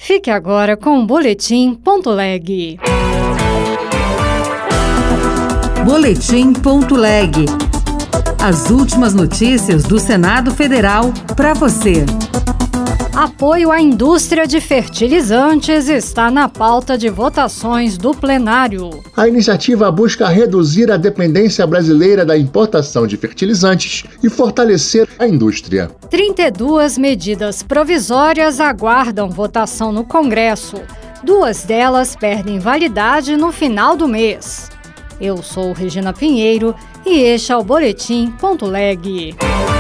Fique agora com o Boletim.leg. Boletim.leg. As últimas notícias do Senado Federal para você. Apoio à indústria de fertilizantes está na pauta de votações do plenário. A iniciativa busca reduzir a dependência brasileira da importação de fertilizantes e fortalecer a indústria. 32 medidas provisórias aguardam votação no Congresso. 2 delas perdem validade no final do mês. Eu sou Regina Pinheiro e este é o Boletim.leg.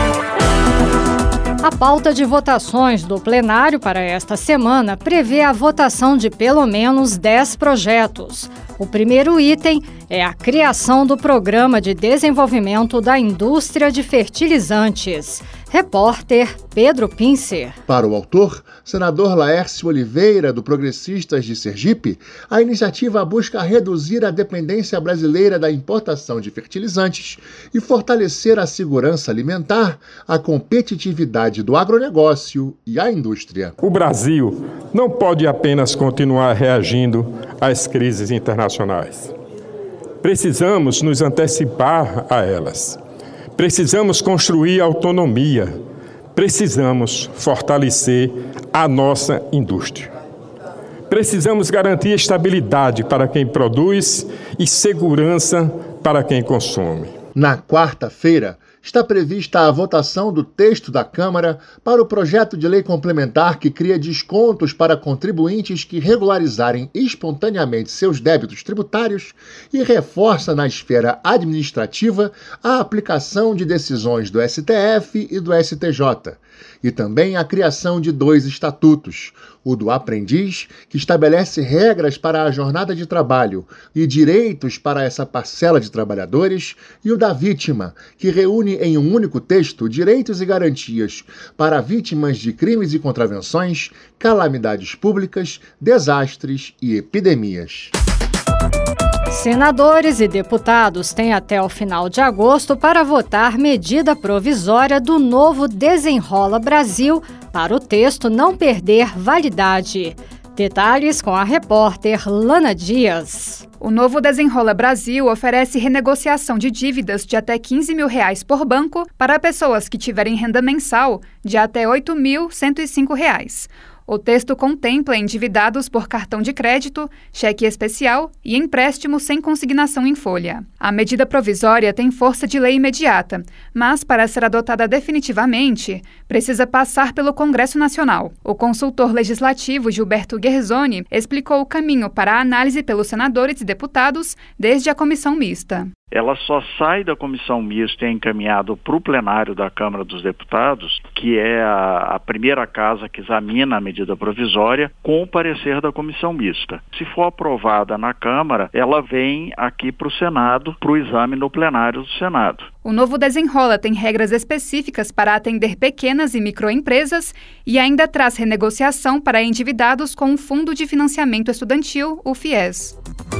A pauta de votações do plenário para esta semana prevê a votação de pelo menos 10 projetos. O primeiro item é a criação do Programa de Desenvolvimento da Indústria de Fertilizantes. Repórter Pedro Pincer. Para o autor, senador Laércio Oliveira, do Progressistas de Sergipe, a iniciativa busca reduzir a dependência brasileira da importação de fertilizantes e fortalecer a segurança alimentar, a competitividade do agronegócio e a indústria. O Brasil não pode apenas continuar reagindo às crises internacionais. Precisamos nos antecipar a elas. Precisamos construir autonomia. Precisamos fortalecer a nossa indústria. Precisamos garantir estabilidade para quem produz e segurança para quem consome. Na quarta-feira, está prevista a votação do texto da Câmara para o projeto de lei complementar que cria descontos para contribuintes que regularizarem espontaneamente seus débitos tributários e reforça na esfera administrativa a aplicação de decisões do STF e do STJ, e também a criação de 2 estatutos, o do aprendiz, que estabelece regras para a jornada de trabalho e direitos para essa parcela de trabalhadores, e o da vítima, que reúne em um único texto direitos e garantias para vítimas de crimes e contravenções, calamidades públicas, desastres e epidemias. Senadores e deputados têm até o final de agosto para votar medida provisória do novo Desenrola Brasil para o texto não perder validade. Detalhes com a repórter Lana Dias. O novo Desenrola Brasil oferece renegociação de dívidas de até R$15 mil por banco para pessoas que tiverem renda mensal de até R$ 8.105. O texto contempla endividados por cartão de crédito, cheque especial e empréstimo sem consignação em folha. A medida provisória tem força de lei imediata, mas para ser adotada definitivamente, precisa passar pelo Congresso Nacional. O consultor legislativo Gilberto Guerzoni explicou o caminho para a análise pelos senadores e deputados desde a comissão mista. Ela só sai da comissão mista e é encaminhado para o plenário da Câmara dos Deputados, que é a primeira casa que examina a medida provisória, com o parecer da comissão mista. Se for aprovada na Câmara, ela vem aqui para o Senado, para o exame no plenário do Senado. O novo Desenrola tem regras específicas para atender pequenas e microempresas e ainda traz renegociação para endividados com o Fundo de Financiamento Estudantil, o FIES.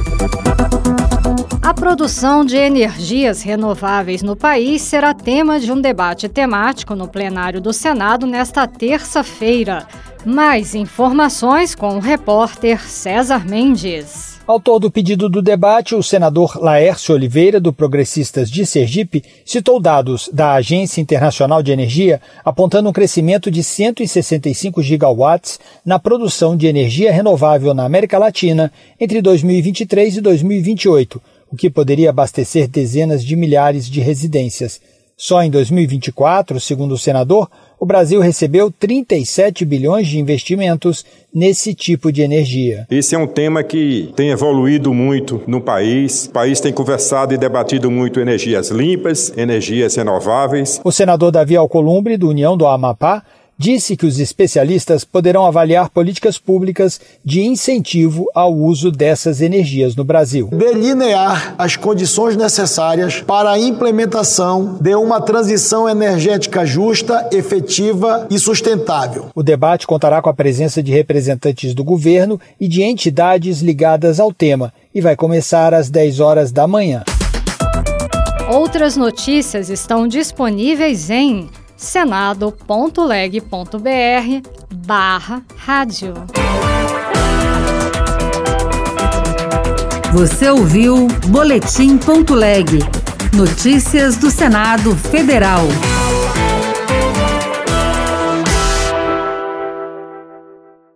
A produção de energias renováveis no país será tema de um debate temático no plenário do Senado nesta terça-feira. Mais informações com o repórter César Mendes. Autor do pedido do debate, o senador Laércio Oliveira, do Progressistas de Sergipe, citou dados da Agência Internacional de Energia apontando um crescimento de 165 gigawatts na produção de energia renovável na América Latina entre 2023 e 2028, o que poderia abastecer dezenas de milhares de residências. Só em 2024, segundo o senador, o Brasil recebeu 37 bilhões de investimentos nesse tipo de energia. Esse é um tema que tem evoluído muito no país. O país tem conversado e debatido muito energias limpas, energias renováveis. O senador Davi Alcolumbre, do União do Amapá, disse que os especialistas poderão avaliar políticas públicas de incentivo ao uso dessas energias no Brasil. Delinear as condições necessárias para a implementação de uma transição energética justa, efetiva e sustentável. O debate contará com a presença de representantes do governo e de entidades ligadas ao tema e vai começar às 10 horas da manhã. Outras notícias estão disponíveis em senado.leg.br/rádio. Você ouviu Boletim.leg. Notícias do Senado Federal.